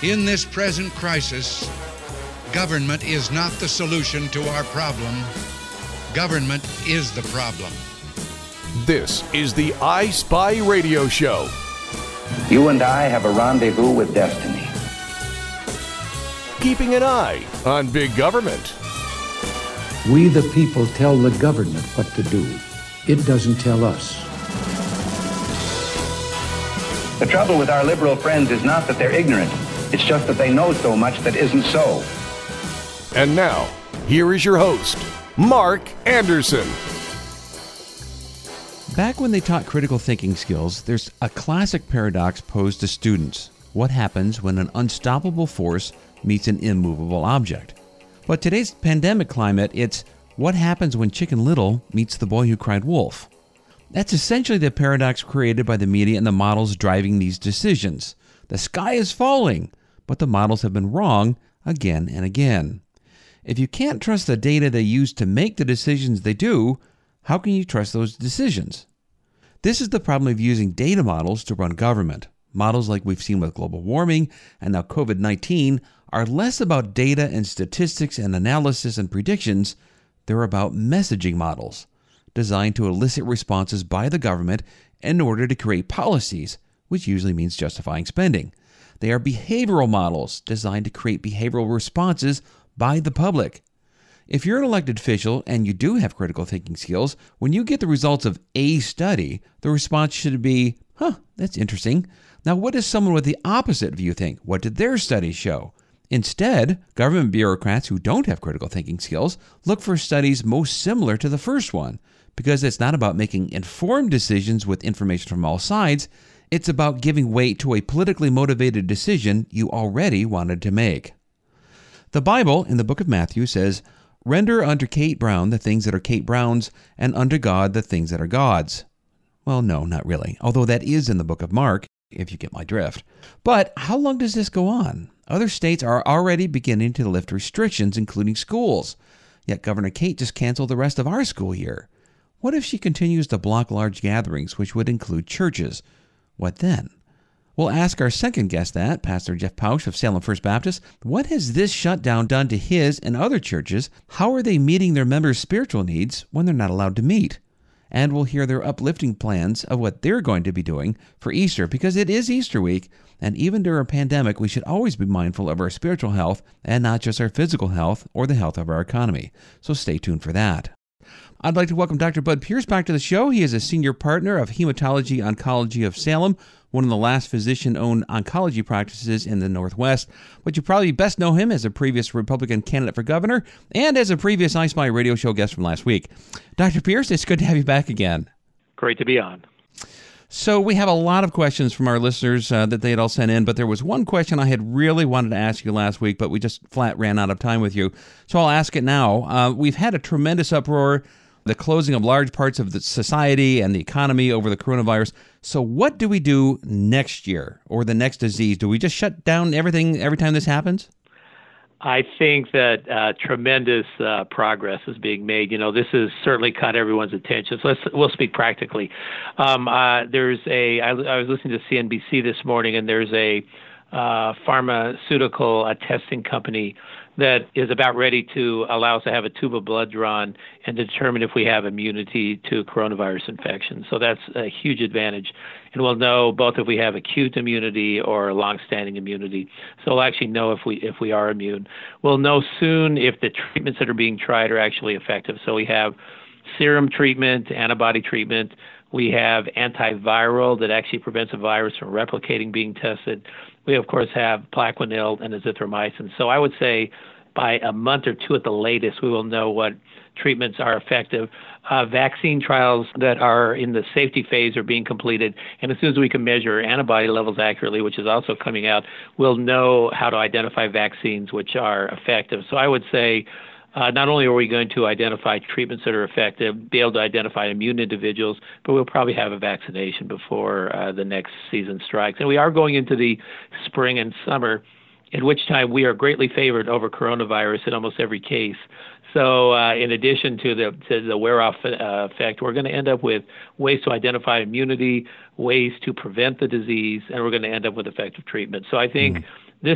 In this present crisis, government is not the solution to our problem. Government is the problem. This is the I Spy Radio Show. You and I have a rendezvous with destiny. Keeping an eye on big government. We the people tell the government what to do. It doesn't tell us. The trouble with our liberal friends is not that they're ignorant. It's just that they know so much that isn't so. And now, here is your host, Mark Anderson. Back when they taught critical thinking skills, there's a classic paradox posed to students. What happens when an unstoppable force meets an immovable object? But today's pandemic climate, it's what happens when Chicken Little meets the boy who cried wolf? That's essentially the paradox created by the media and the models driving these decisions. The sky is falling, but the models have been wrong again and again. If you can't trust the data they use to make the decisions they do, how can you trust those decisions? This is the problem of using data models to run government. Models like we've seen with global warming and now COVID-19 are less about data and statistics and analysis and predictions. They're about messaging models designed to elicit responses by the government in order to create policies, which usually means justifying spending. They are behavioral models designed to create behavioral responses by the public. If you're an elected official and you do have critical thinking skills, when you get the results of a study, the response should be, that's interesting. Now, what does someone with the opposite view think? What did their studies show? Instead, government bureaucrats who don't have critical thinking skills look for studies most similar to the first one, because it's not about making informed decisions with information from all sides. It's about giving weight to a politically motivated decision you already wanted to make. The Bible, in the book of Matthew, says, "Render unto Kate Brown the things that are Kate Brown's, and unto God the things that are God's." Well, no, not really, although that is in the book of Mark, if you get my drift. But how long does this go on? Other states are already beginning to lift restrictions, including schools. Yet Governor Kate just canceled the rest of our school year. What if she continues to block large gatherings, which would include churches? What then? We'll ask our second guest that, Pastor Jeff Pausch of Salem First Baptist. What has this shutdown done to his and other churches? How are they meeting their members' spiritual needs when they're not allowed to meet? And we'll hear their uplifting plans of what they're going to be doing for Easter, because it is Easter week, and even during a pandemic, we should always be mindful of our spiritual health and not just our physical health or the health of our economy. So stay tuned for that. I'd like to welcome Dr. Bud Pierce back to the show. He is a senior partner of Hematology Oncology of Salem, one of the last physician-owned oncology practices in the Northwest. But you probably best know him as a previous Republican candidate for governor and as a previous I Spy radio show guest from last week. Dr. Pierce, it's good to have you back again. Great to be on. So we have a lot of questions from our listeners that they had all sent in, but there was one question I had really wanted to ask you last week, but we just flat ran out of time with you. So I'll ask it now. We've had a tremendous uproar, the closing of large parts of the society and the economy over the coronavirus. So what do we do next year or the next disease? Do we just shut down everything every time this happens? I think that tremendous progress is being made. You know, this has certainly caught everyone's attention. So we'll speak practically. I was listening to CNBC this morning, and there's a pharmaceutical testing company that is about ready to allow us to have a tube of blood drawn and determine if we have immunity to coronavirus infection. So that's a huge advantage. And we'll know both if we have acute immunity or long-standing immunity. So we'll actually know if we are immune. We'll know soon if the treatments that are being tried are actually effective. So we have serum treatment, antibody treatment. We have antiviral that actually prevents a virus from replicating being tested. We, of course, have Plaquenil and azithromycin. So I would say by a month or two at the latest, we will know what treatments are effective. Vaccine trials that are in the safety phase are being completed. And as soon as we can measure antibody levels accurately, which is also coming out, we'll know how to identify vaccines which are effective. So I would say not only are we going to identify treatments that are effective, be able to identify immune individuals, but we'll probably have a vaccination before the next season strikes. And we are going into the spring and summer, in which time we are greatly favored over coronavirus in almost every case. So in addition to the wear-off effect, we're going to end up with ways to identify immunity, ways to prevent the disease, and we're going to end up with effective treatment. So I think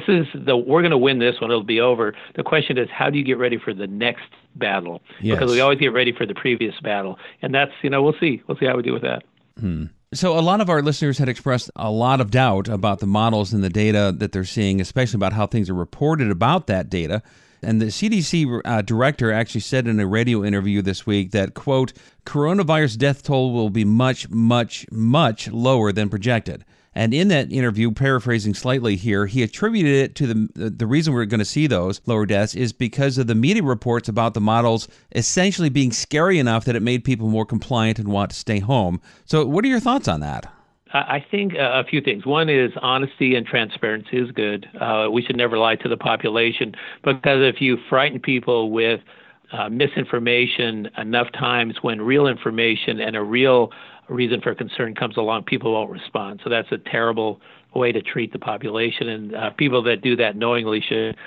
we're going to win this one. It'll be over. The question is, how do you get ready for the next battle? Yes. Because we always get ready for the previous battle. And that's, we'll see. We'll see how we do with that. So a lot of our listeners had expressed a lot of doubt about the models and the data that they're seeing, especially about how things are reported about that data. And the CDC director actually said in a radio interview this week that, quote, coronavirus death toll will be much, much, much lower than projected. And in that interview, paraphrasing slightly here, he attributed it to the reason we're going to see those lower deaths is because of the media reports about the models essentially being scary enough that it made people more compliant and want to stay home. So what are your thoughts on that? I think a few things. One is honesty and transparency is good. We should never lie to the population, because if you frighten people with misinformation enough times, when real information and a real reason for concern comes along, people won't respond. So that's a terrible way to treat the population, and people that do that knowingly should,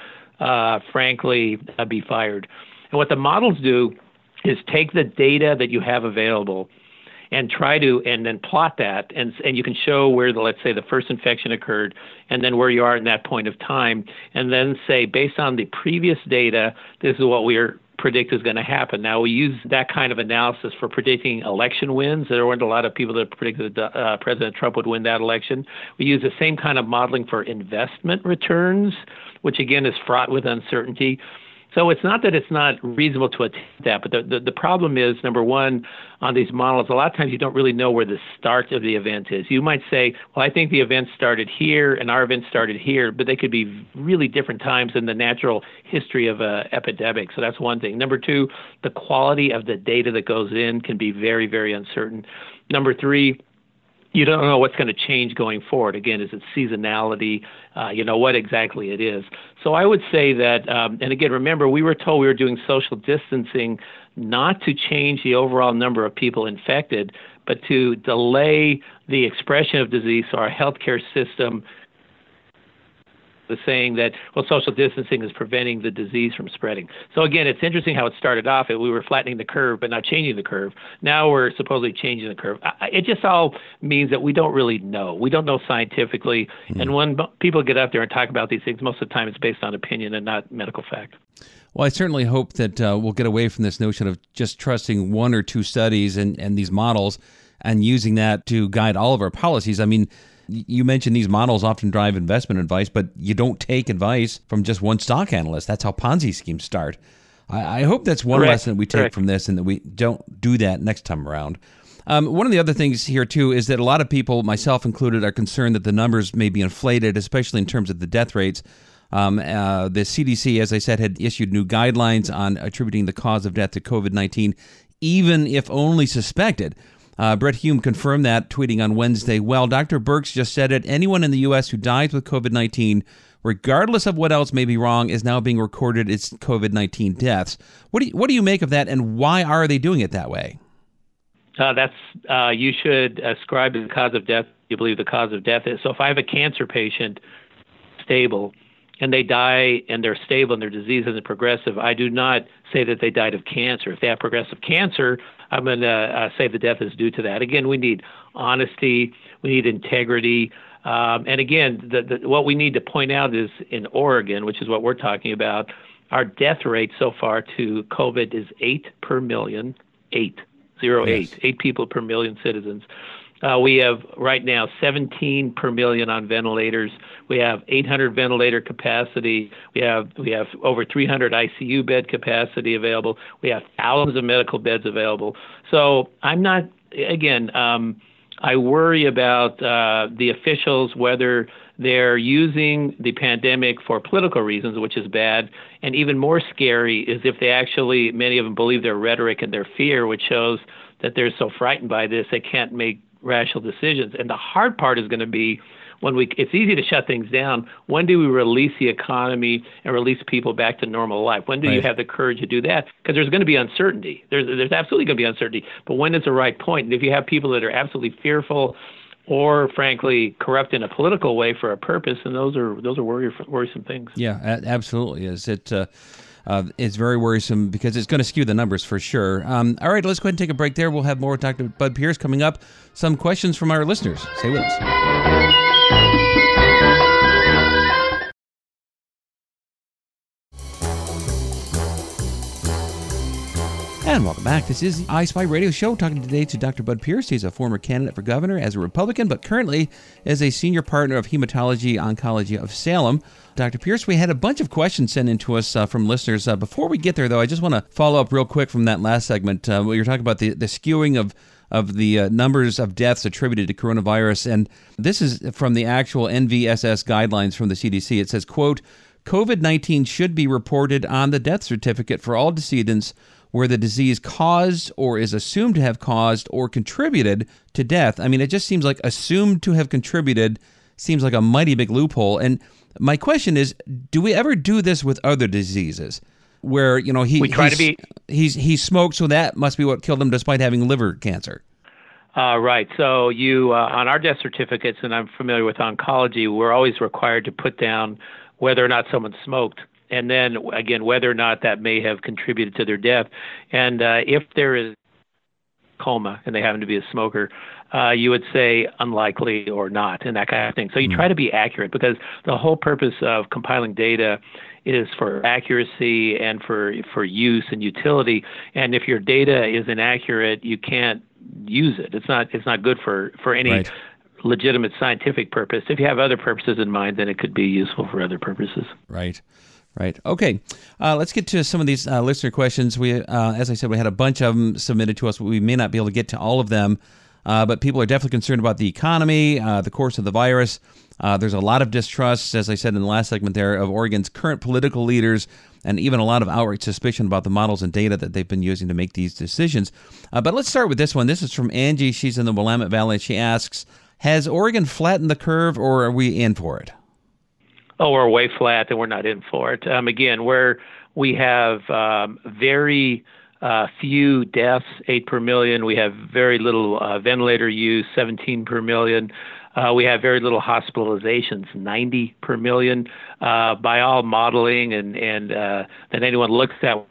frankly, be fired. And what the models do is take the data that you have available and try to, and then plot that, and you can show where let's say the first infection occurred, and then where you are in that point of time, and then say, based on the previous data, this is what we're predict is going to happen. Now, we use that kind of analysis for predicting election wins. There weren't a lot of people that predicted that President Trump would win that election. We use the same kind of modeling for investment returns, which again is fraught with uncertainty. So it's not that it's not reasonable to attempt that, but the problem is, number one, on these models, a lot of times you don't really know where the start of the event is. You might say, well, I think the event started here and our event started here, but they could be really different times in the natural history of an epidemic. So that's one thing. Number two, the quality of the data that goes in can be very, very uncertain. Number three, you don't know what's going to change going forward. Again, is it seasonality? What exactly it is. So I would say that, and again, remember, we were told we were doing social distancing not to change the overall number of people infected, but to delay the expression of disease so our healthcare system was saying that, well, social distancing is preventing the disease from spreading. So again, it's interesting how it started off. We were flattening the curve, but not changing the curve. Now we're supposedly changing the curve. It just all means that we don't really know. We don't know scientifically. And when people get up there and talk about these things, most of the time it's based on opinion and not medical fact. Well, I certainly hope that we'll get away from this notion of just trusting one or two studies and these models and using that to guide all of our policies. I mean, you mentioned these models often drive investment advice, but you don't take advice from just one stock analyst. That's how Ponzi schemes start. I hope that's one lesson we take from this, and that we don't do that next time around. One of the other things here, too, is that a lot of people, myself included, are concerned that the numbers may be inflated, especially in terms of the death rates. The CDC, as I said, had issued new guidelines on attributing the cause of death to COVID-19, even if only suspected. Brett Hume confirmed that, tweeting on Wednesday, well, Dr. Birx just said it. Anyone in the U.S. who dies with COVID-19, regardless of what else may be wrong, is now being recorded as COVID-19 deaths. What do you make of that, and why are they doing it that way? You should ascribe to the cause of death you believe the cause of death is. So if I have a cancer patient stable and they die and they're stable and their disease isn't progressive, I do not say that they died of cancer. If they have progressive cancer, I'm going to say the death is due to that. Again, we need honesty, we need integrity. And again, what we need to point out is in Oregon, which is what we're talking about, our death rate so far to COVID is 8 per million, 8 people per million citizens. We have right now 17 per million on ventilators. We have 800 ventilator capacity. We have over 300 ICU bed capacity available. We have thousands of medical beds available. So I'm not, again, I worry about the officials, whether they're using the pandemic for political reasons, which is bad. And even more scary is if they actually, many of them believe their rhetoric and their fear, which shows that they're so frightened by this, they can't make rational decisions. And the hard part is going to be it's easy to shut things down. When do we release the economy and release people back to normal life? When do you have the courage to do that? Because there's going to be uncertainty. There's absolutely going to be uncertainty. But when is the right point? And if you have people that are absolutely fearful or, frankly, corrupt in a political way for a purpose, and those are worrisome things. Yeah, absolutely is. is very worrisome because it's going to skew the numbers for sure. All right, let's go ahead and take a break there. We'll have more with Dr. Bud Pierce coming up. Some questions from our listeners. Stay with us. And welcome back. This is the iSpy Radio Show, talking today to Dr. Bud Pierce. He's a former candidate for governor as a Republican, but currently is a senior partner of Hematology Oncology of Salem. Dr. Pierce, we had a bunch of questions sent in to us from listeners. Before we get there, though, I just want to follow up real quick from that last segment where you're talking about the skewing of the numbers of deaths attributed to coronavirus. And this is from the actual NVSS guidelines from the CDC. It says, quote, COVID-19 should be reported on the death certificate for all decedents where the disease caused or is assumed to have caused or contributed to death. I mean, it just seems like assumed to have contributed seems like a mighty big loophole. And my question is, do we ever do this with other diseases where, you know, he smoked, so that must be what killed him despite having liver cancer? Right. So you, on our death certificates, and I'm familiar with oncology, we're always required to put down whether or not someone smoked. And then, again, whether or not that may have contributed to their death. And if there is coma and they happen to be a smoker, you would say unlikely or not and that kind of thing. So you try to be accurate because the whole purpose of compiling data is for accuracy and for use and utility. And if your data is inaccurate, you can't use it. It's not good for any legitimate scientific purpose. If you have other purposes in mind, then it could be useful for other purposes. Right. Okay. Let's get to some of these listener questions. We, as I said, we had a bunch of them submitted to us, but we may not be able to get to all of them. But people are definitely concerned about the economy, the course of the virus. There's a lot of distrust, as I said in the last segment there, of Oregon's current political leaders, and even a lot of outright suspicion about the models and data that they've been using to make these decisions. But let's start with this one. This is from Angie. She's in the Willamette Valley. She asks, has Oregon flattened the curve, or are we in for it? Oh, we're way flat and we're not in for it. Again, we have very few deaths, 8 per million. We have very little ventilator use, 17 per million. We have very little hospitalizations, 90 per million. By all modeling and that anyone looks at,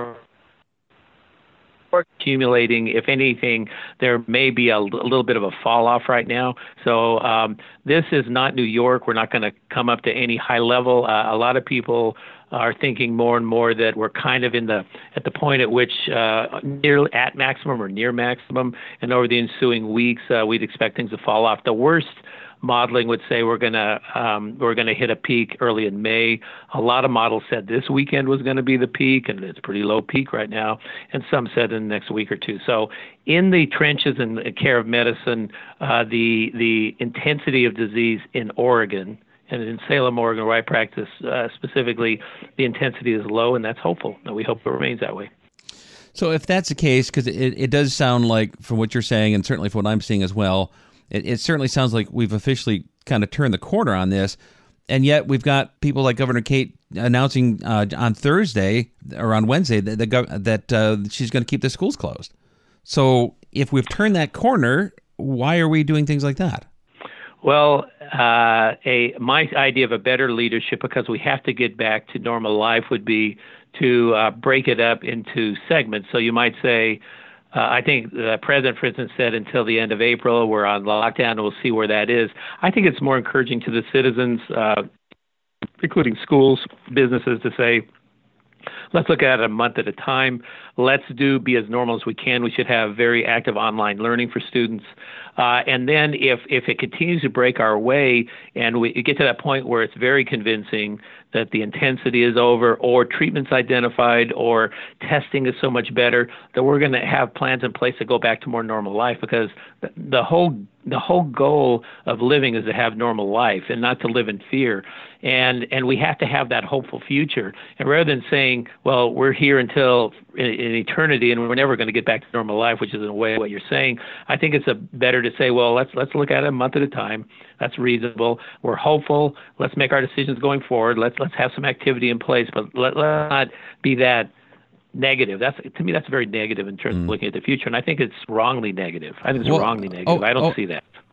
accumulating. If anything, there may be a little bit of a fall off right now. So this is not New York. We're not going to come up to any high level. A lot of people are thinking more and more that we're kind of at the point at which at maximum or near maximum, and over the ensuing weeks, we'd expect things to fall off. The worst modeling would say we're gonna hit a peak early in May. A lot of models said this weekend was going to be the peak, and it's a pretty low peak right now. And some said in the next week or two. So in the trenches and care of medicine, the intensity of disease in Oregon and in Salem, Oregon, where I practice specifically, the intensity is low, and that's hopeful. And we hope it remains that way. So if that's the case, because it does sound like, from what you're saying, and certainly from what I'm seeing as well, it certainly sounds like we've officially kind of turned the corner on this, and yet we've got people like Governor Kate announcing on Thursday or on Wednesday that she's going to keep the schools closed. So if we've turned that corner, why are we doing things like that? Well, my idea of a better leadership, because we have to get back to normal life, would be to break it up into segments. So you might say, I think the president, for instance, said until the end of April, we're on lockdown, and we'll see where that is. I think it's more encouraging to the citizens, including schools, businesses, to say, let's look at it a month at a time. Let's be as normal as we can. We should have very active online learning for students. And then if it continues to break our way and we get to that point where it's very convincing that the intensity is over or treatment's identified or testing is so much better, that we're going to have plans in place to go back to more normal life, because the whole goal of living is to have normal life and not to live in fear. And we have to have that hopeful future. And rather than saying, well, we're here until in eternity and we're never going to get back to normal life, which is in a way what you're saying, I think it's better to say, well, let's look at it a month at a time. That's reasonable. We're hopeful. Let's make our decisions going forward. Let's have some activity in place, but let's not be that negative. To me, that's very negative in terms of looking at the future, and I think it's wrongly negative. I don't see that.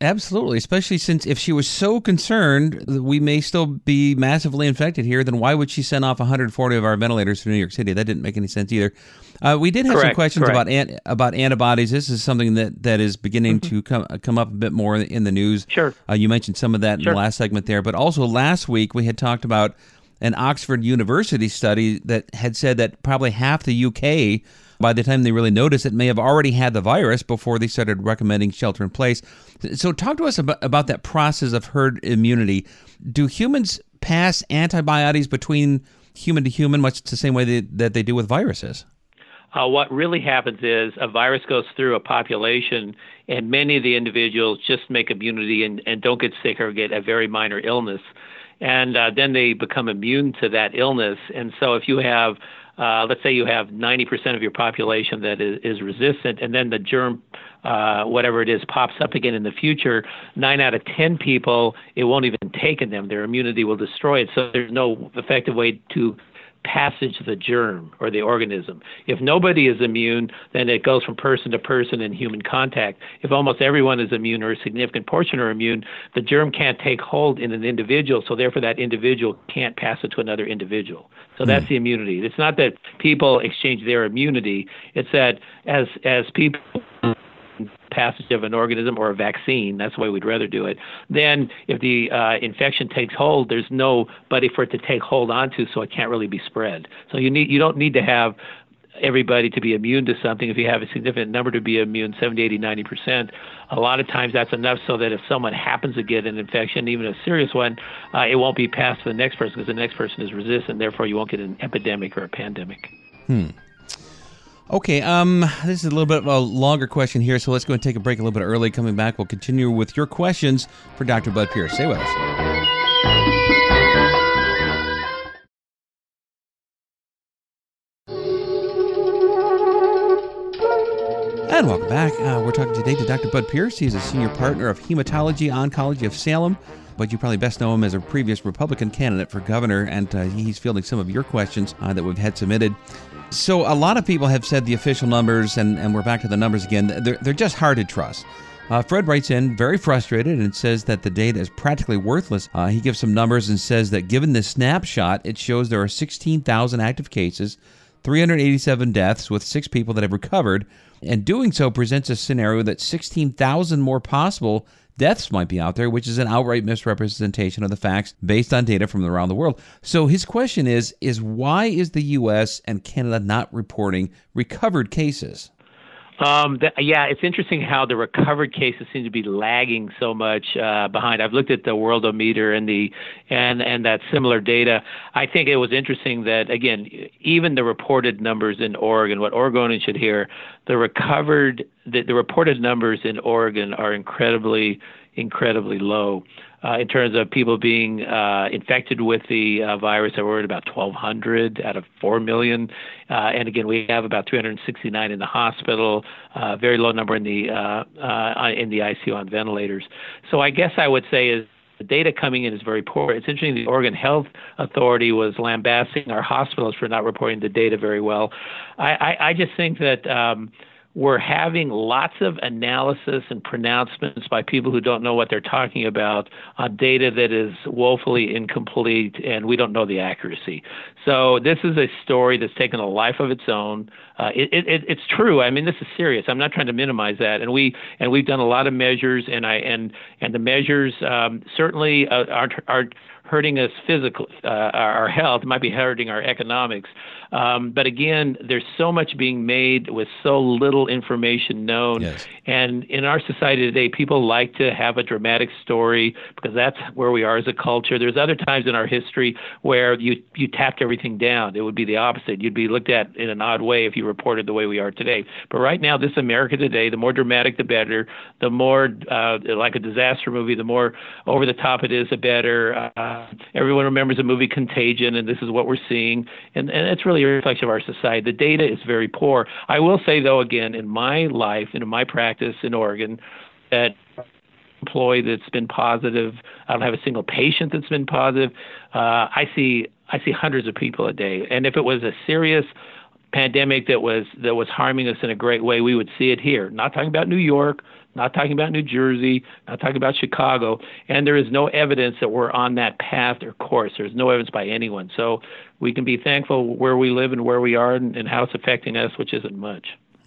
Absolutely, especially since if she was so concerned that we may still be massively infected here, then why would she send off 140 of our ventilators to New York City? That didn't make any sense either. We did have some questions about antibodies. This is something that is beginning to come up a bit more in the news. Sure. You mentioned some of that in the last segment there, but also last week we had talked about an Oxford University study that had said that probably half the UK, by the time they really noticed it, may have already had the virus before they started recommending shelter in place. So talk to us about that process of herd immunity. Do humans pass antibodies between human to human much the same way that they do with viruses? What really happens is a virus goes through a population, and many of the individuals just make immunity and don't get sick or get a very minor illness. And then they become immune to that illness. And so if you have, let's say you have 90% of your population that is resistant, and then the germ, whatever it is, pops up again in the future, 9 out of 10 people, it won't even take in them. Their immunity will destroy it. So there's no effective way to passage the germ or the organism. If nobody is immune, then it goes from person to person in human contact. If almost everyone is immune or a significant portion are immune, the germ can't take hold in an individual, so therefore that individual can't pass it to another individual. So that's the immunity. It's not that people exchange their immunity. It's that as people passage of an organism or a vaccine, that's the way we'd rather do it, then if the infection takes hold, there's nobody for it to take hold onto, so it can't really be spread. So you don't need to have everybody to be immune to something. If you have a significant number to be immune, 70, 80, 90%, a lot of times that's enough so that if someone happens to get an infection, even a serious one, it won't be passed to the next person because the next person is resistant. Therefore, you won't get an epidemic or a pandemic. Okay, this is a little bit of a longer question here, so let's go and take a break a little bit early. Coming back, we'll continue with your questions for Dr. Bud Pierce. Stay with us. And welcome back. We're talking today to Dr. Bud Pierce. He's a senior partner of Hematology Oncology of Salem, but you probably best know him as a previous Republican candidate for governor, and he's fielding some of your questions that we've had submitted. So a lot of people have said the official numbers, and we're back to the numbers again, they're just hard to trust. Fred writes in, very frustrated, and says that the data is practically worthless. He gives some numbers and says that given this snapshot, it shows there are 16,000 active cases, 387 deaths with 6 people that have recovered, and doing so presents a scenario that 16,000 more possible deaths might be out there, which is an outright misrepresentation of the facts based on data from around the world. So his question is why is the U.S. and Canada not reporting recovered cases? It's interesting how the recovered cases seem to be lagging so much behind. I've looked at the Worldometer and that similar data. I think it was interesting that, again, even the reported numbers in Oregon, what Oregonians should hear, the reported numbers in Oregon are incredibly low. In terms of people being infected with the virus, we're at about 1,200 out of 4 million. And again, we have about 369 in the hospital, very low number in the ICU on ventilators. So I guess I would say is the data coming in is very poor. It's interesting the Oregon Health Authority was lambasting our hospitals for not reporting the data very well. I just think that we're having lots of analysis and pronouncements by people who don't know what they're talking about on data that is woefully incomplete, and we don't know the accuracy. So this is a story that's taken a life of its own. It's true. I mean, this is serious. I'm not trying to minimize that. And we've done a lot of measures, and the measures certainly aren't hurting us physically, our health. It might be hurting our economics. But again, there's so much being made with so little information known. Yes. And in our society today, people like to have a dramatic story because that's where we are as a culture. There's other times in our history where you tapped everything down. It would be the opposite. You'd be looked at in an odd way if you reported the way we are today. But right now, this America today, the more dramatic, the better. The more like a disaster movie, the more over the top it is, the better. Everyone remembers the movie Contagion, and this is what we're seeing. And it's really a reflection of our society. The data is very poor. I will say, though, again, in my life and in my practice in Oregon, that employee that's been positive, I don't have a single patient that's been positive. I see hundreds of people a day. And if it was a serious pandemic that was harming us in a great way, we would see it here. Not talking about New York, not talking about New Jersey, not talking about Chicago, and there is no evidence that we're on that path or course. There's no evidence by anyone. So we can be thankful where we live and where we are and how it's affecting us, which isn't much.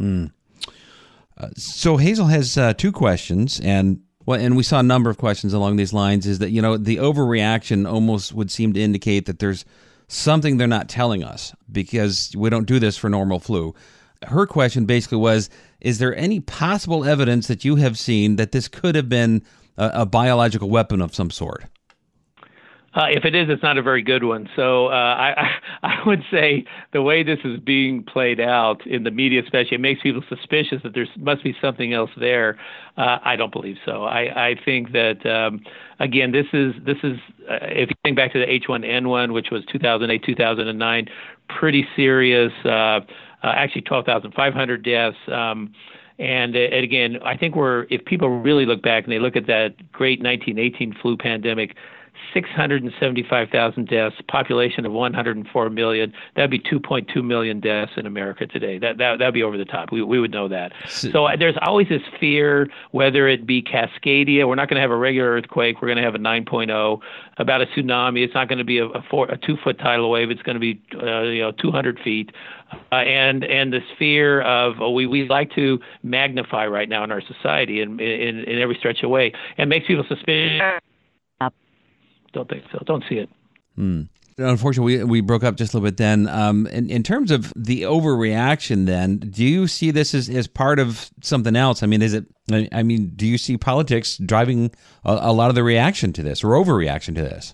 So Hazel has two questions, and we saw a number of questions along these lines, is that, the overreaction almost would seem to indicate that there's something they're not telling us because we don't do this for normal flu. Her question basically was, is there any possible evidence that you have seen that this could have been a biological weapon of some sort? If it is, it's not a very good one. So I would say the way this is being played out in the media, especially, it makes people suspicious that there must be something else there. I don't believe so. I think that again, this is if you think back to the H1N1, which was 2008, 2009, pretty serious. Actually, 12,500 deaths. And again, I think if people really look back and they look at that great 1918 flu pandemic, 675,000 deaths, population of 104 million. That'd be 2.2 million deaths in America today. That'd be over the top. We would know that. So there's always this fear, whether it be Cascadia. We're not going to have a regular earthquake. We're going to have a 9.0. About a tsunami. It's not going to be a 2-foot tidal wave. It's going to be 200 feet. And this fear of we like to magnify right now in our society in every stretch of the way, and makes people suspicious. Don't think so. Don't see it. Unfortunately, we broke up just a little bit then. In terms of the overreaction then, do you see this as part of something else? I mean, do you see politics driving a lot of the reaction to this or overreaction to this?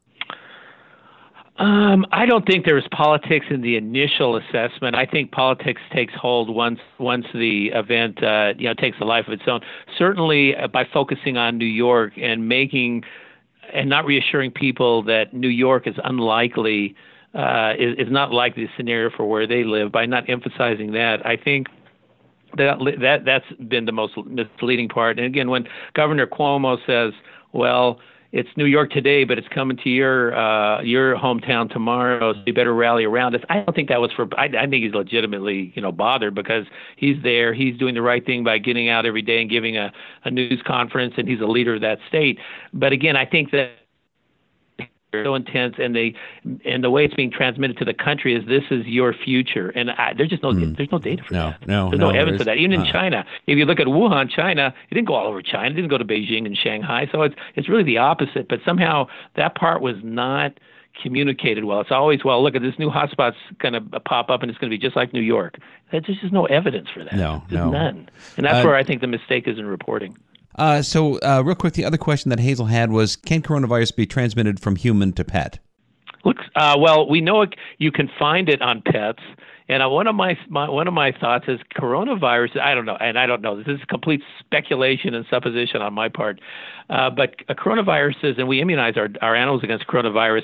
I don't think there's politics in the initial assessment. I think politics takes hold once the event takes a life of its own. Certainly by focusing on New York and not reassuring people that New York is unlikely, is not likely the scenario for where they live. By not emphasizing that, I think that's been the most misleading part. And again, when Governor Cuomo says, "Well, it's New York today, but it's coming to your hometown tomorrow, so you better rally around us," I don't think that was I think he's legitimately bothered because he's there. He's doing the right thing by getting out every day and giving a news conference, and he's a leader of that state. But again, I think that so intense, and the way it's being transmitted to the country is this is your future, and there's just there's no data for that. There's no evidence for that. Even in China, if you look at Wuhan, China, it didn't go all over China. It didn't go to Beijing and Shanghai. So it's really the opposite. But somehow that part was not communicated well. It's always, well, look at this new hotspot's going to pop up and it's going to be just like New York. There's just no evidence for that. There's none. And that's where I think the mistake is in reporting. So real quick, the other question that Hazel had was, can coronavirus be transmitted from human to pet? Look, well, we know you can find it on pets. And one of my thoughts is coronavirus. I don't know. This is complete speculation and supposition on my part. But coronaviruses, and we immunize our animals against coronavirus.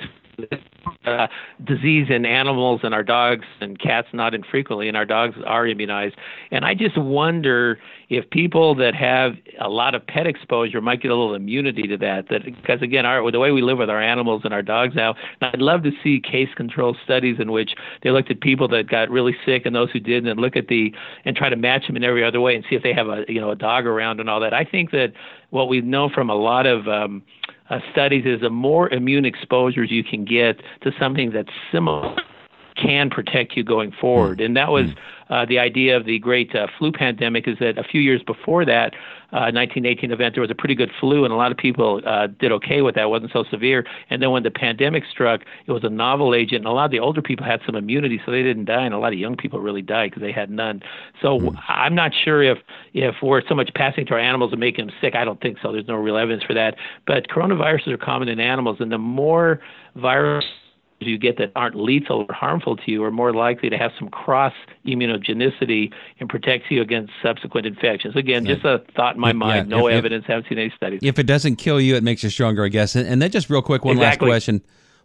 Disease in animals and our dogs and cats not infrequently, and our dogs are immunized. And I just wonder if people that have a lot of pet exposure might get a little immunity to that. Because again, the way we live with our animals and our dogs now, and I'd love to see case control studies in which they looked at people that got really sick and those who didn't, and look at and try to match them in every other way and see if they have a dog around and all that. I think that what we know from a lot of studies is the more immune exposures you can get to something that's similar can protect you going forward. And that was the idea of the great flu pandemic, is that a few years before that 1918 event, there was a pretty good flu, and a lot of people did okay with that. It wasn't so severe. And then when the pandemic struck, it was a novel agent, and a lot of the older people had some immunity, so they didn't die, and a lot of young people really died because they had none. So I'm not sure if we're so much passing to our animals and making them sick. I don't think so. There's no real evidence for that. But coronaviruses are common in animals, and the more viruses you get that aren't lethal or harmful to you are more likely to have some cross immunogenicity and protects you against subsequent infections. Again, just a thought in my mind. No evidence. Haven't seen any studies. If it doesn't kill you, it makes you stronger, I guess. And then just real quick, one last question.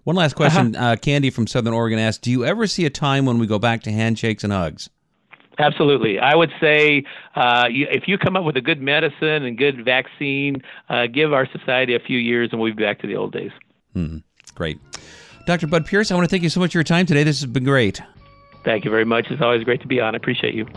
Candy from Southern Oregon asked, do you ever see a time when we go back to handshakes and hugs? Absolutely. I would say if you come up with a good medicine and good vaccine, give our society a few years and we'll be back to the old days. Great. Dr. Bud Pierce, I want to thank you so much for your time today. This has been great. Thank you very much. It's always great to be on. I appreciate you.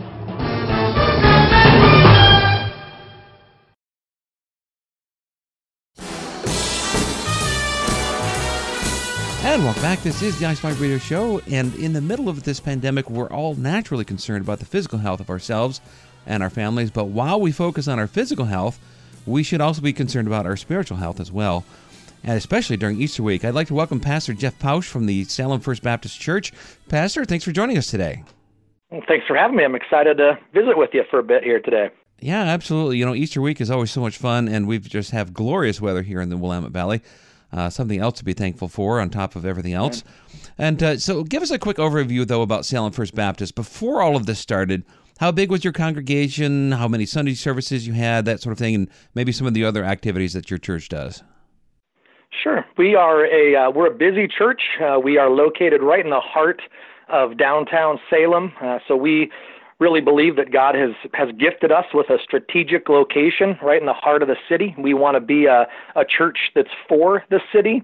And welcome back. This is the iSpy Radio Show, and in the middle of this pandemic, we're all naturally concerned about the physical health of ourselves and our families. But while we focus on our physical health, we should also be concerned about our spiritual health as well, and especially during Easter week. I'd like to welcome Pastor Jeff Pausch from the Salem First Baptist Church. Pastor, thanks for joining us today. Well, thanks for having me. I'm excited to visit with you for a bit here today. Yeah, absolutely. You know, Easter week is always so much fun, and we just have glorious weather here in the Willamette Valley. Something else to be thankful for on top of everything else. And so give us a quick overview, though, about Salem First Baptist. Before all of this started, how big was your congregation, how many Sunday services you had, that sort of thing, and maybe some of the other activities that your church does? Sure. We're a busy church. We are located right in the heart of downtown Salem. So we really believe that God has gifted us with a strategic location right in the heart of the city. We want to be a church that's for the city.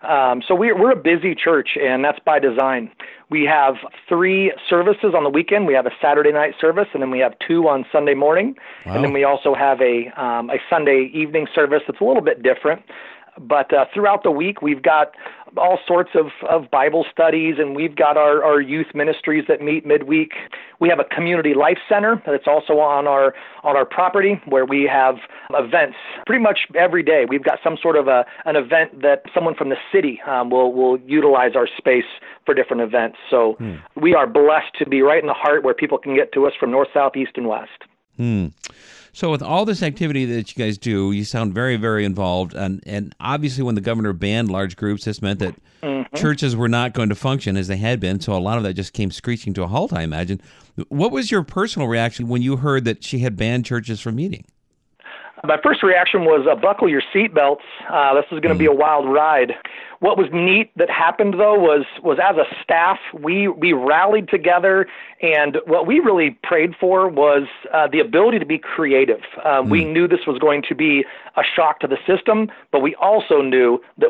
So we're a busy church, and that's by design. We have 3 services on the weekend. We have a Saturday night service, and then we have 2 on Sunday morning. Wow. And then we also have a Sunday evening service that's a little bit different. But throughout the week, we've got all sorts of Bible studies, and we've got our youth ministries that meet midweek. We have a community life center that's also on our property, where we have events pretty much every day. We've got some sort of an event that someone from the city will utilize our space for different events. So we are blessed to be right in the heart where people can get to us from north, south, east, and west. So with all this activity that you guys do, you sound very, very involved. And obviously when the governor banned large groups, this meant that churches were not going to function as they had been. So a lot of that just came screeching to a halt, I imagine. What was your personal reaction when you heard that she had banned churches from meeting? My first reaction was buckle your seatbelts. This is going to be a wild ride. What was neat that happened, though, was as a staff, we rallied together, and what we really prayed for was the ability to be creative. We knew this was going to be a shock to the system, but we also knew that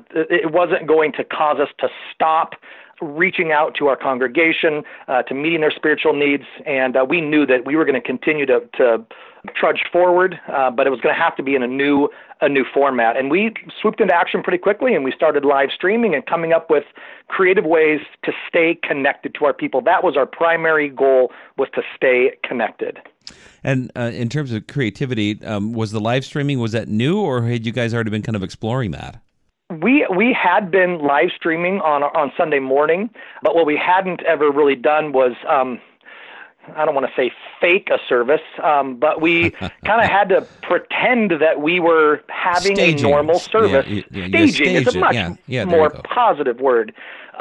it wasn't going to cause us to stop reaching out to our congregation, to meeting their spiritual needs, and we knew that we were going to continue to trudge forward, but it was going to have to be in a new format. And we swooped into action pretty quickly, and we started live streaming and coming up with creative ways to stay connected to our people. That was our primary goal, was to stay connected. And in terms of creativity, was the live streaming, was that new, or had you guys already been kind of exploring that? We had been live streaming on Sunday morning, but what we hadn't ever really done was, I don't want to say fake a service, but we kind of had to pretend that we were having a normal service. Staging is a much more positive word.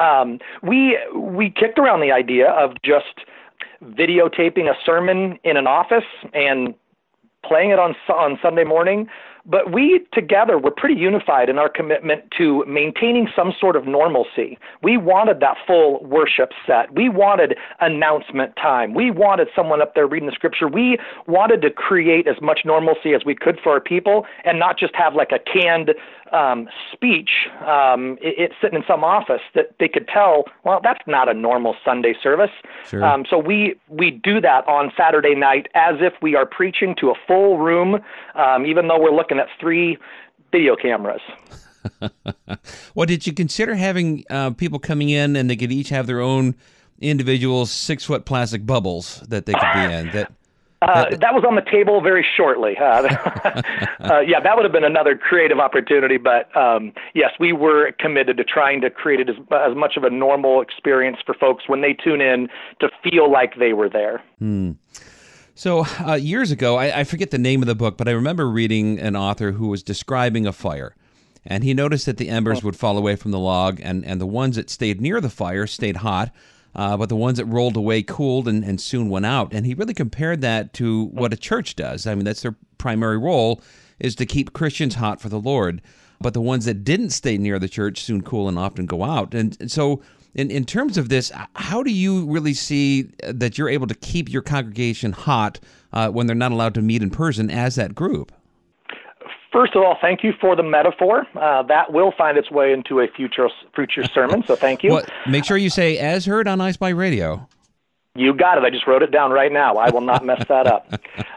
We kicked around the idea of just videotaping a sermon in an office and playing it on Sunday morning. But we together were pretty unified in our commitment to maintaining some sort of normalcy. We wanted that full worship set. We wanted announcement time. We wanted someone up there reading the scripture. We wanted to create as much normalcy as we could for our people and not just have like a canned speech it's sitting in some office that they could tell, well, that's not a normal Sunday service. Sure. So we do that on Saturday night as if we are preaching to a full room, even though we're looking at 3 video cameras. Well, did you consider having people coming in and they could each have their own individual 6-foot plastic bubbles that they could be in? That was on the table very shortly. Yeah, that would have been another creative opportunity. But yes, we were committed to trying to create it as much of a normal experience for folks when they tune in to feel like they were there. So years ago, I forget the name of the book, but I remember reading an author who was describing a fire. And he noticed that the embers would fall away from the log, and the ones that stayed near the fire stayed hot. But the ones that rolled away cooled and soon went out. And he really compared that to what a church does. I mean, that's their primary role, is to keep Christians hot for the Lord. But the ones that didn't stay near the church soon cool and often go out. And so in terms of this, how do you really see that you're able to keep your congregation hot when they're not allowed to meet in person as that group? First of all, thank you for the metaphor. That will find its way into a future sermon, so thank you. Well, make sure you say, as heard on iSpy Radio. You got it. I just wrote it down right now. I will not mess that up.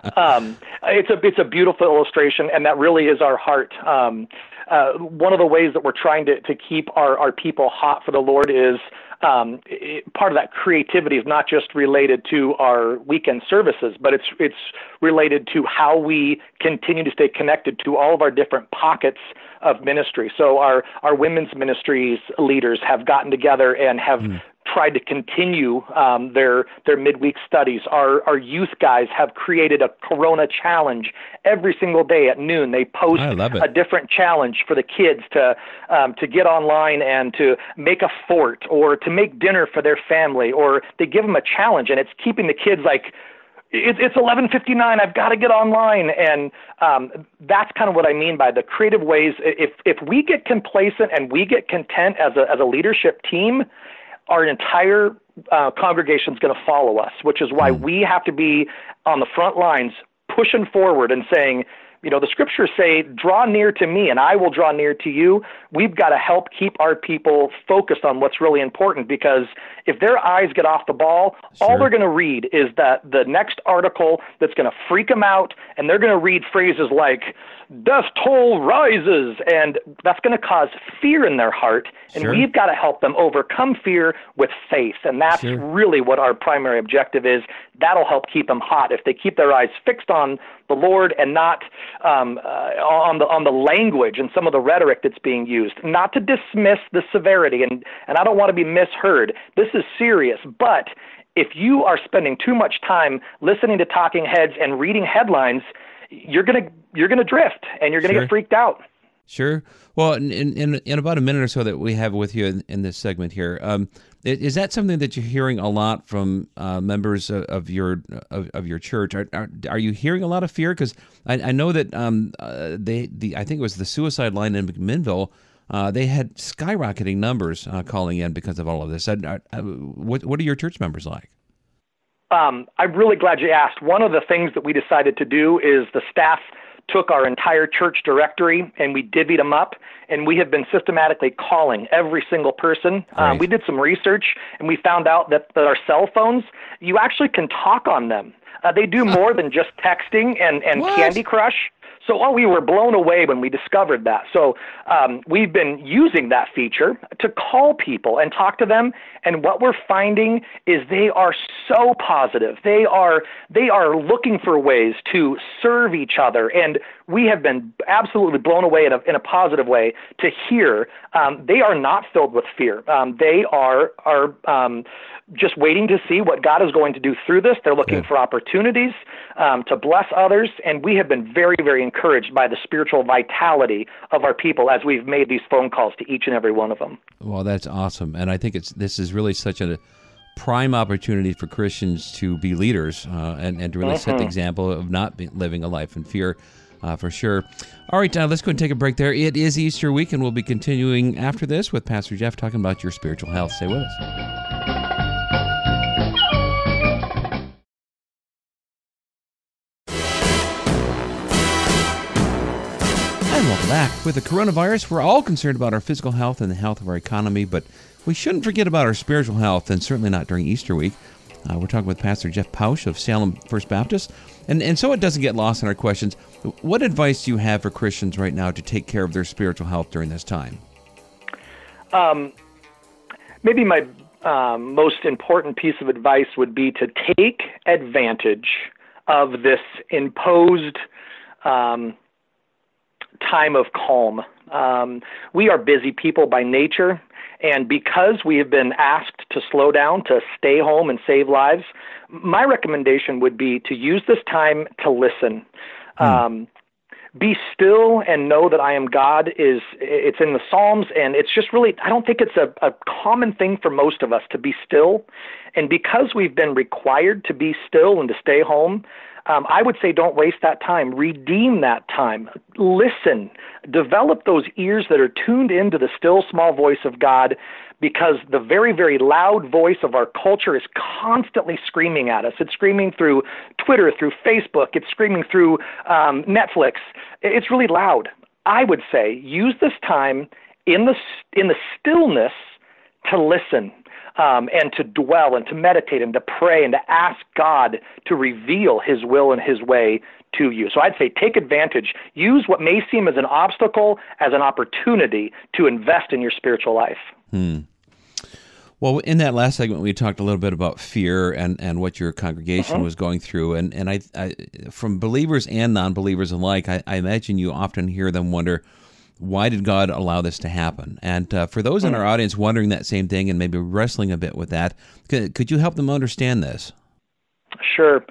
It's a beautiful illustration, and that really is our heart. One of the ways that we're trying to keep our people hot for the Lord is part of that creativity is not just related to our weekend services, but it's related to how we continue to stay connected to all of our different pockets of ministry. So our women's ministries leaders have gotten together and have tried to continue their midweek studies. Our youth guys have created a Corona challenge every single day at noon. They post a different challenge for the kids to get online and to make a fort or to make dinner for their family, or they give them a challenge, and it's keeping the kids like, it's 11:59. I've got to get online, and that's kind of what I mean by the creative ways. If we get complacent and we get content as a leadership team, our entire congregation is going to follow us, which is why we have to be on the front lines, pushing forward and saying, the scriptures say, draw near to me and I will draw near to you. We've got to help keep our people focused on what's really important, because if their eyes get off the ball, all they're going to read is that the next article that's going to freak them out, and they're going to read phrases like, death toll rises, and that's going to cause fear in their heart, and we've got to help them overcome fear with faith, and that's really what our primary objective is. That'll help keep them hot if they keep their eyes fixed on the Lord and not on the language and some of the rhetoric that's being used. Not to dismiss the severity, and I don't want to be misheard. This is serious, but if you are spending too much time listening to talking heads and reading headlines, you're gonna drift and you're gonna get freaked out. Sure. Well, in about a minute or so that we have with you in this segment here, is that something that you're hearing a lot from members of your church? Are you hearing a lot of fear? Because I know that I think it was the suicide line in McMinnville. They had skyrocketing numbers calling in because of all of this. What are your church members like? I'm really glad you asked. One of the things that we decided to do is the staff took our entire church directory and we divvied them up, and we have been systematically calling every single person. Right. We did some research and we found out that our cell phones, you actually can talk on them. They do more than just texting and Candy Crush. So we were blown away when we discovered that. So we've been using that feature to call people and talk to them. And what we're finding is they are so positive. They are looking for ways to serve each other. And we have been absolutely blown away in a positive way to hear they are not filled with fear. They are just waiting to see what God is going to do through this. They're looking for opportunities to bless others. And we have been very, very encouraged by the spiritual vitality of our people as we've made these phone calls to each and every one of them. Well, that's awesome. And I think this is really such a prime opportunity for Christians to be leaders and to really set the example of not living a life in fear, for sure. All right, let's go and take a break there. It is Easter week, and we'll be continuing after this with Pastor Jeff talking about your spiritual health. Stay with us. Welcome back. With the coronavirus, we're all concerned about our physical health and the health of our economy, but we shouldn't forget about our spiritual health, and certainly not during Easter week. We're talking with Pastor Jeff Pausch of Salem First Baptist, and so it doesn't get lost in our questions. What advice do you have for Christians right now to take care of their spiritual health during this time? Maybe my most important piece of advice would be to take advantage of this imposed time of calm. We are busy people by nature, and because we have been asked to slow down, to stay home and save lives, my recommendation would be to use this time to listen. Be still and know that I am God it's in the Psalms, and it's just really, I don't think it's a common thing for most of us to be still. And because we've been required to be still and to stay home, I would say don't waste that time. Redeem that time. Listen. Develop those ears that are tuned into the still small voice of God, because the very, very loud voice of our culture is constantly screaming at us. It's screaming through Twitter, through Facebook. It's screaming through Netflix. It's really loud. I would say use this time in the stillness to listen. and to dwell and to meditate and to pray and to ask God to reveal His will and His way to you. So I'd say take advantage. Use what may seem as an obstacle as an opportunity to invest in your spiritual life. Well, in that last segment, we talked a little bit about fear and what your congregation was going through. And I, from believers and non-believers alike, I imagine you often hear them wonder, why did God allow this to happen? And for those in our audience wondering that same thing and maybe wrestling a bit with that, could you help them understand this? Sure.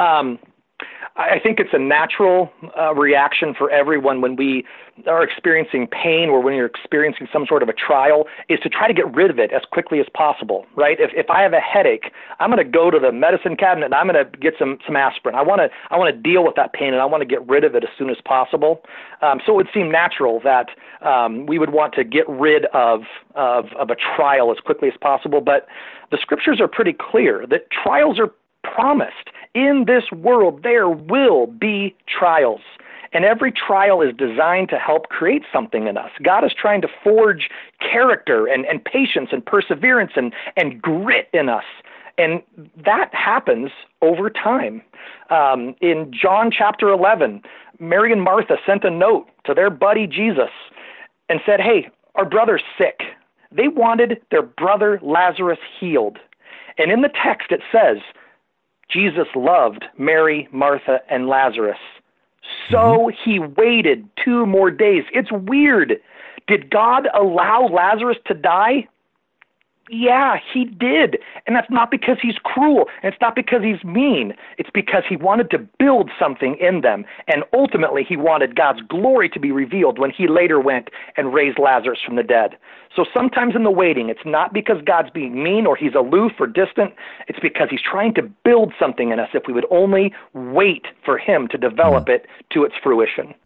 I think it's a natural reaction for everyone when we are experiencing pain or when you're experiencing some sort of a trial is to try to get rid of it as quickly as possible, right? If I have a headache, I'm going to go to the medicine cabinet and I'm going to get some aspirin. I want to deal with that pain and I want to get rid of it as soon as possible. So it would seem natural that we would want to get rid of a trial as quickly as possible. But the scriptures are pretty clear that trials are promised. In this world, there will be trials. And every trial is designed to help create something in us. God is trying to forge character and patience and perseverance and grit in us. And that happens over time. In John chapter 11, Mary and Martha sent a note to their buddy Jesus and said, hey, our brother's sick. They wanted their brother Lazarus healed. And in the text it says, Jesus loved Mary, Martha, and Lazarus. So he waited 2 more days. It's weird. Did God allow Lazarus to die? Yeah, he did. And that's not because he's cruel. And it's not because he's mean. It's because he wanted to build something in them. And ultimately, he wanted God's glory to be revealed when he later went and raised Lazarus from the dead. So sometimes in the waiting, it's not because God's being mean or he's aloof or distant. It's because he's trying to build something in us if we would only wait for him to develop it to its fruition.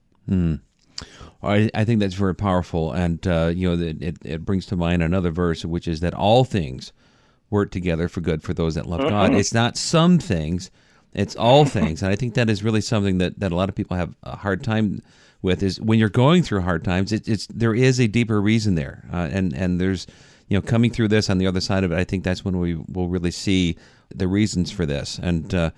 I think that's very powerful, and it brings to mind another verse, which is that all things work together for good for those that love God. It's not some things, it's all things, and I think that is really something that a lot of people have a hard time with. Is when you're going through hard times, there is a deeper reason there, and there's coming through this on the other side of it. I think that's when we will really see the reasons for this, and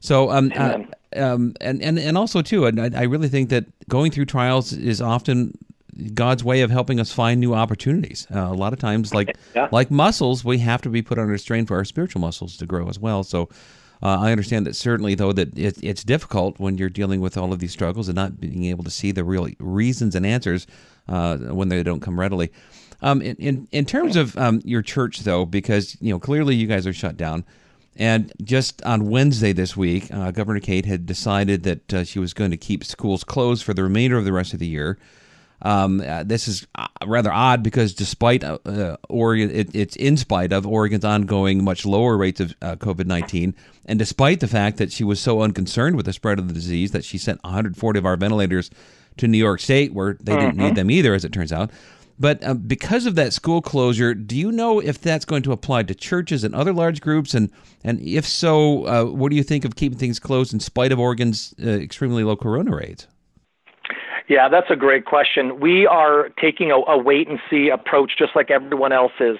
and also too, I really think that going through trials is often God's way of helping us find new opportunities. A lot of times, like muscles, we have to be put under strain for our spiritual muscles to grow as well. So I understand that certainly, though, that it's difficult when you're dealing with all of these struggles and not being able to see the real reasons and answers when they don't come readily. In terms of your church, though, because clearly you guys are shut down. And just on Wednesday this week, Governor Kate had decided that she was going to keep schools closed for the remainder of the rest of the year. This is rather odd because despite Oregon, it's in spite of Oregon's ongoing much lower rates of COVID-19, and despite the fact that she was so unconcerned with the spread of the disease that she sent 140 of our ventilators to New York State, where they didn't need them either, as it turns out. But because of that school closure, do you know if that's going to apply to churches and other large groups? And if so, what do you think of keeping things closed in spite of Oregon's extremely low corona rates? Yeah, that's a great question. We are taking a wait-and-see approach just like everyone else is.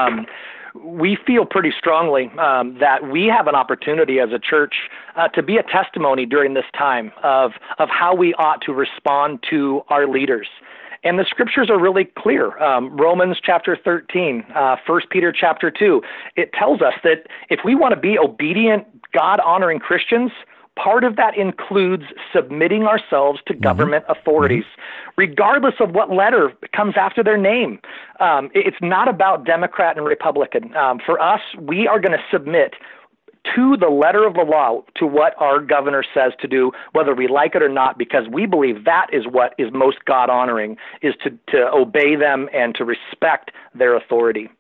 We feel pretty strongly that we have an opportunity as a church to be a testimony during this time of how we ought to respond to our leaders. And the scriptures are really clear. Romans chapter 13, 1 Peter chapter 2, it tells us that if we want to be obedient, God-honoring Christians, part of that includes submitting ourselves to government authorities, regardless of what letter comes after their name. It's not about Democrat and Republican. For us, we are going to submit to the letter of the law, to what our governor says to do, whether we like it or not, because we believe that is what is most God-honoring, is to obey them and to respect their authority.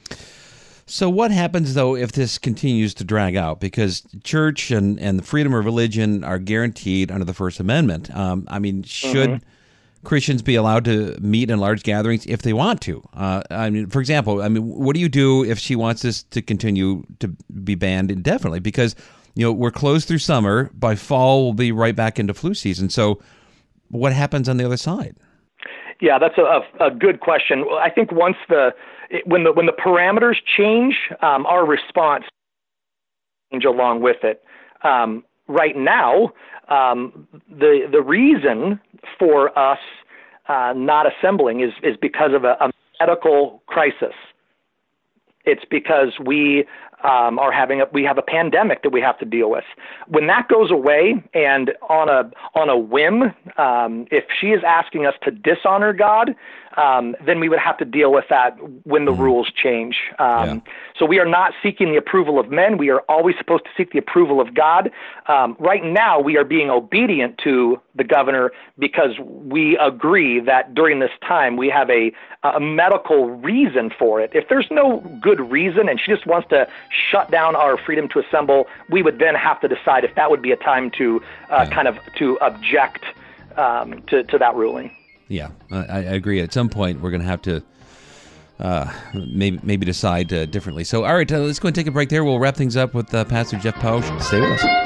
So what happens, though, if this continues to drag out? Because church and the freedom of religion are guaranteed under the First Amendment. Should Christians be allowed to meet in large gatherings if they want to? For example, what do you do if she wants this to continue to be banned indefinitely? Because, we're closed through summer. By fall, we'll be right back into flu season. So what happens on the other side? Yeah, that's a good question. I think when the parameters change, our response change along with it. Right now, the reason for us not assembling is because of a medical crisis. It's because we have a pandemic that we have to deal with. When that goes away, and on a whim, if she is asking us to dishonor God, then we would have to deal with that when the rules change. So we are not seeking the approval of men. We are always supposed to seek the approval of God. Right now, we are being obedient to the governor because we agree that during this time we have a medical reason for it. If there's no good reason and she just wants to shut down our freedom to assemble, we would then have to decide if that would be a time to to object to that ruling. Yeah, I agree. At some point, we're going to have to maybe decide differently. So, all right, let's go and take a break there. We'll wrap things up with Pastor Jeff Pausch. Stay with us.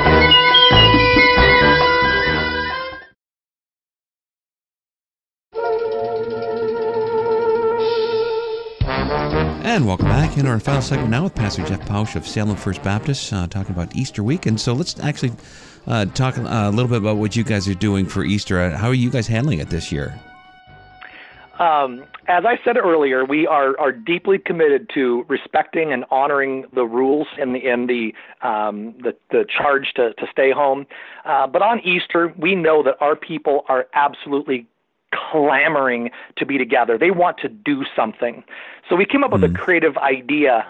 And welcome back in our final segment now with Pastor Jeff Pausch of Salem First Baptist, talking about Easter weekend. So let's actually talk a little bit about what you guys are doing for Easter. How are you guys handling it this year? As I said earlier, we are deeply committed to respecting and honoring the rules and the charge to stay home. But on Easter, we know that our people are absolutely clamoring to be together. They want to do something. So we came up with a creative idea.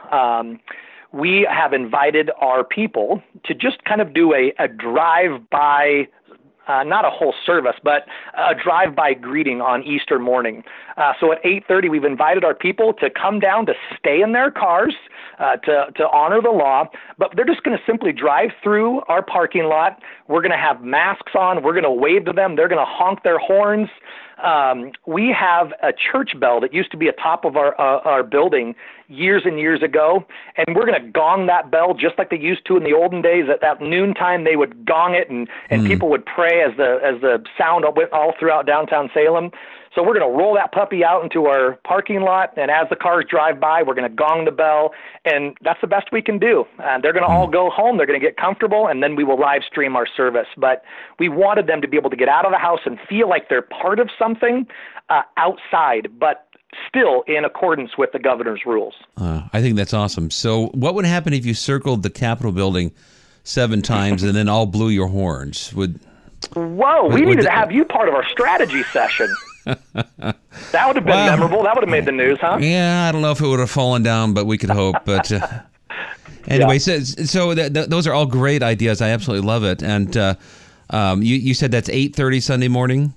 We have invited our people to just kind of do a drive-by, not a whole service, but a drive-by greeting on Easter morning. So at 8:30, we've invited our people to come down to stay in their cars, to honor the law, but they're just going to simply drive through our parking lot. We're going to have masks on. We're going to wave to them. They're going to honk their horns. We have a church bell that used to be atop of our building years and years ago, and we're going to gong that bell just like they used to in the olden days. At that noontime, they would gong it, and people would pray as the sound went all throughout downtown Salem. So we're going to roll that puppy out into our parking lot, and as the cars drive by, we're going to gong the bell, and that's the best we can do. They're going to all go home. They're going to get comfortable, and then we will live stream our service. But we wanted them to be able to get out of the house and feel like they're part of something outside, but still in accordance with the governor's rules. I think that's awesome. So what would happen if you circled the Capitol building 7 times and then all blew your horns? We needed to have you part of our strategy session. That would have been memorable. That would have made the news, huh? Yeah, I don't know if it would have fallen down, but we could hope. But anyway, so those are all great ideas. I absolutely love it. And you said that's 8:30 Sunday morning?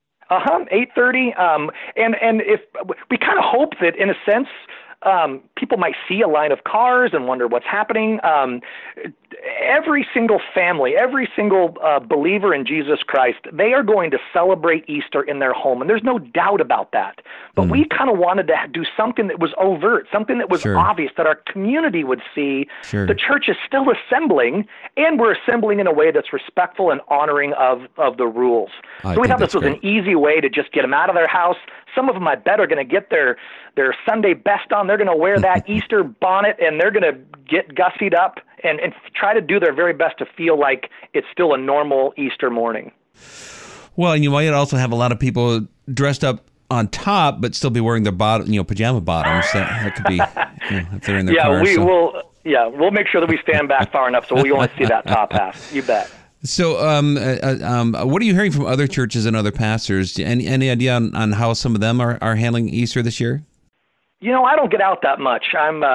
8:30. And if we kind of hope that, in a sense, people might see a line of cars and wonder what's happening. Every single family, every single believer in Jesus Christ, they are going to celebrate Easter in their home, and there's no doubt about that. But we kind of wanted to do something that was overt, something that was obvious, that our community would see. The church is still assembling, and we're assembling in a way that's respectful and honoring of the rules. So we thought this was an easy way to just get them out of their house. Some of them, I bet, are going to get their Sunday best on. They're going to wear that Easter bonnet, and they're going to get gussied up and try to do their very best to feel like it's still a normal Easter morning. Well, and you might also have a lot of people dressed up on top, but still be wearing their pajama bottoms. That could be if they're in their cars. We'll make sure that we stand back far enough so we only see that top half. You bet. So, what are you hearing from other churches and other pastors? Any idea on how some of them are handling Easter this year? I don't get out that much.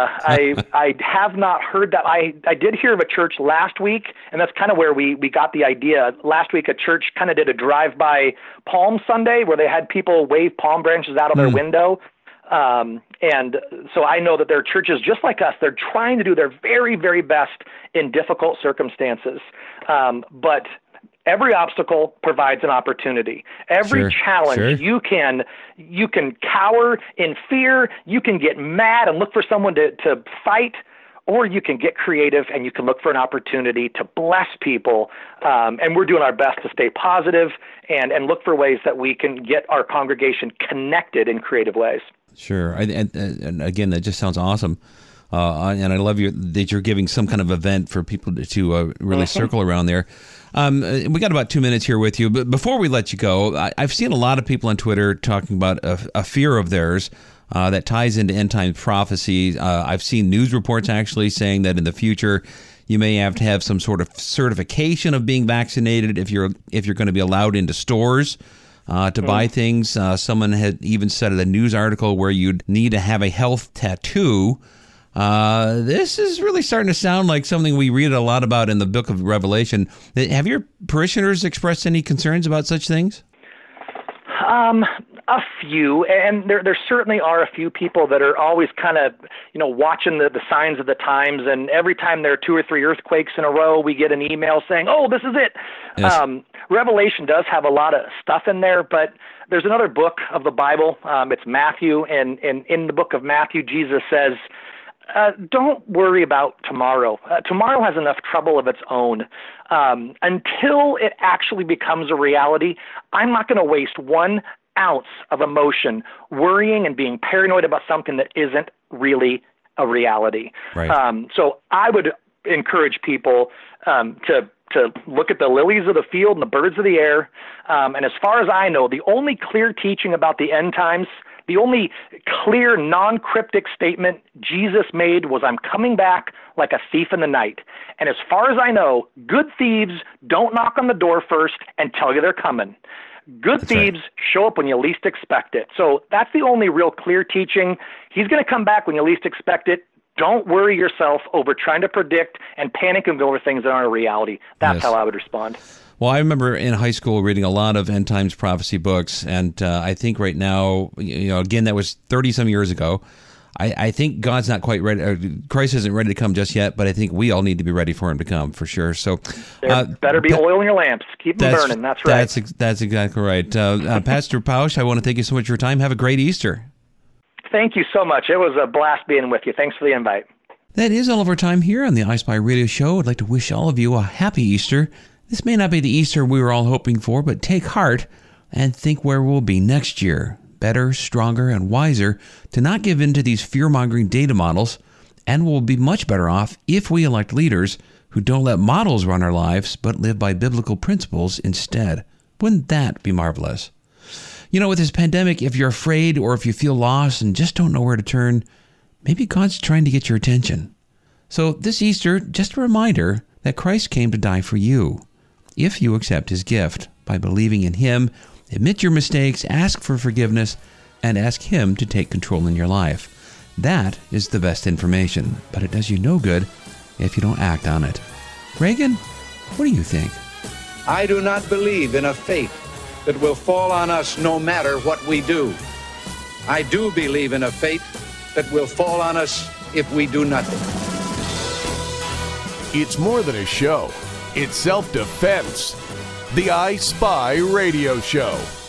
I have not heard that. I did hear of a church last week, and that's kind of where we got the idea. Last week, a church kind of did a drive-by Palm Sunday where they had people wave palm branches out of their window. And so I know that there are churches just like us. They're trying to do their very, very best in difficult circumstances. But every obstacle provides an opportunity. Every challenge, you can cower in fear. You can get mad and look for someone to fight, or you can get creative and you can look for an opportunity to bless people. And we're doing our best to stay positive and look for ways that we can get our congregation connected in creative ways. Sure. And again, that just sounds awesome. And I love that you're giving some kind of event for people to really circle around there. We got about 2 minutes here with you, but before we let you go, I've seen a lot of people on Twitter talking about a fear of theirs that ties into end time prophecy. I've seen news reports actually saying that in the future you may have to have some sort of certification of being vaccinated if you're going to be allowed into stores to buy things. Someone had even said in a news article where you'd need to have a health tattoo. This is really starting to sound like something we read a lot about in the book of Revelation. Have your parishioners expressed any concerns about such things? A few, and there certainly are a few people that are always kind of, watching the signs of the times, and every time there are 2 or 3 earthquakes in a row, we get an email saying, oh, this is it. Yes. Revelation does have a lot of stuff in there, but there's another book of the Bible. It's Matthew, and in the book of Matthew, Jesus says, don't worry about tomorrow. Tomorrow has enough trouble of its own. Until it actually becomes a reality, I'm not going to waste 1 ounce of emotion worrying and being paranoid about something that isn't really a reality. Right. So I would encourage people to look at the lilies of the field and the birds of the air. And as far as I know, the only clear teaching about the end times, the only clear, non-cryptic statement Jesus made was, I'm coming back like a thief in the night. And as far as I know, good thieves don't knock on the door first and tell you they're coming. Good thieves show up when you least expect it. So that's the only real clear teaching. He's going to come back when you least expect it. Don't worry yourself over trying to predict and panic and over things that aren't a reality. That's how I would respond. Well, I remember in high school reading a lot of end times prophecy books, and I think right now, again, that was 30-some years ago. I think God's not quite ready. Christ isn't ready to come just yet, but I think we all need to be ready for him to come for sure. So there better be oil in your lamps. Keep them burning. That's right. That's exactly right. Pastor Pausch, I want to thank you so much for your time. Have a great Easter. Thank you so much. It was a blast being with you. Thanks for the invite. That is all of our time here on the I Spy Radio Show. I'd like to wish all of you a happy Easter. This may not be the Easter we were all hoping for, but take heart and think where we'll be next year. Better, stronger, and wiser to not give in to these fear-mongering data models, and we'll be much better off if we elect leaders who don't let models run our lives, but live by biblical principles instead. Wouldn't that be marvelous? With this pandemic, if you're afraid or if you feel lost and just don't know where to turn, maybe God's trying to get your attention. So this Easter, just a reminder that Christ came to die for you. If you accept his gift by believing in him, admit your mistakes, ask for forgiveness, and ask him to take control in your life. That is the best information, but it does you no good if you don't act on it. Reagan, what do you think? I do not believe in a fate that will fall on us no matter what we do. I do believe in a fate that will fall on us if we do nothing. It's more than a show. It's self-defense. The I Spy Radio Show.